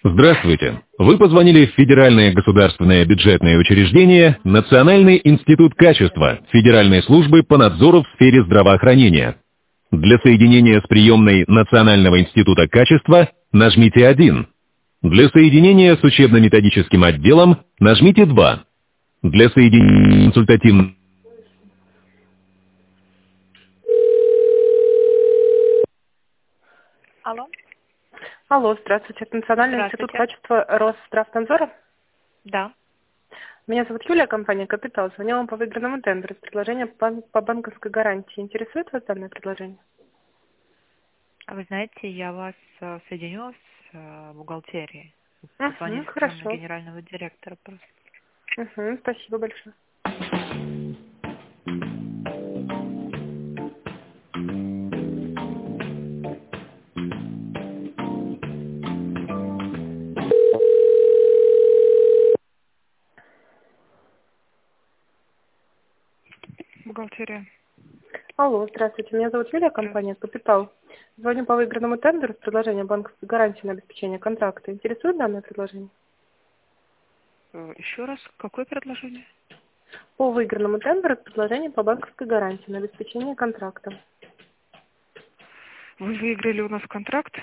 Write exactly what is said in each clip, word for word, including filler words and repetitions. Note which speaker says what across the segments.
Speaker 1: Здравствуйте. Вы позвонили в Федеральное государственное бюджетное учреждение Национальный институт качества Федеральной службы по надзору в сфере здравоохранения. Для соединения с приемной Национального института качества нажмите один. Для соединения с учебно-методическим отделом нажмите два. Для соединения с консультативным...
Speaker 2: Алло,
Speaker 3: Алло, здравствуйте. Это Национальный институт
Speaker 2: здравствуйте.
Speaker 3: качества Росздравнадзора.
Speaker 2: Да.
Speaker 3: Меня зовут Юлия, компания «Капитал». Звоню вам по выигранному тендеру с предложением по по банковской гарантии. Интересует вас данное предложение?
Speaker 2: А Вы знаете, я вас э, соединю с э, бухгалтерией.
Speaker 3: Угу,
Speaker 2: Позвоните прямо на
Speaker 3: хорошо.
Speaker 2: генерального директора просто.
Speaker 3: Угу, спасибо большое.
Speaker 2: Бухгалтерия.
Speaker 3: Алло, здравствуйте. Меня зовут Юлия, компания
Speaker 2: Здравствуйте.
Speaker 3: «Капитал». Звоню по выигранному тендеру с предложением банковской гарантии на обеспечение контракта. Интересует данное предложение?
Speaker 2: Э, Еще раз, какое предложение?
Speaker 3: По выигранному тендеру с предложением по банковской гарантии на обеспечение контракта.
Speaker 2: Вы выиграли у нас контракт,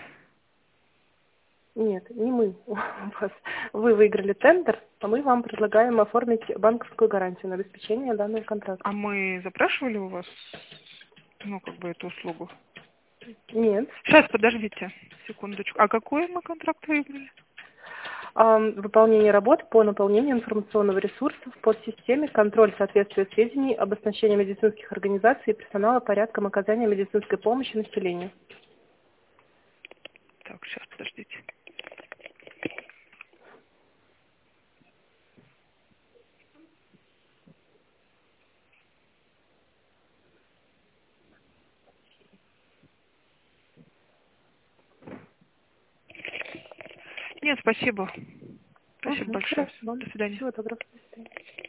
Speaker 3: Нет, не мы у вас. Вы выиграли тендер, а мы вам предлагаем оформить банковскую гарантию на обеспечение данного контракта.
Speaker 2: а мы запрашивали у вас, ну, как бы, эту услугу?
Speaker 3: Нет.
Speaker 2: Сейчас, подождите, секундочку. А какой мы контракт выиграли?
Speaker 3: Ам, Выполнение работ по наполнению информационного ресурса в подсистеме, контроль соответствия сведений об оснащении медицинских организаций и персонала порядком оказания медицинской помощи населению.
Speaker 2: Так, сейчас, подождите. Нет, спасибо. Спасибо
Speaker 3: Угу,
Speaker 2: большое.
Speaker 3: хорошо.
Speaker 2: До свидания.
Speaker 3: Всего доброго. До свидания.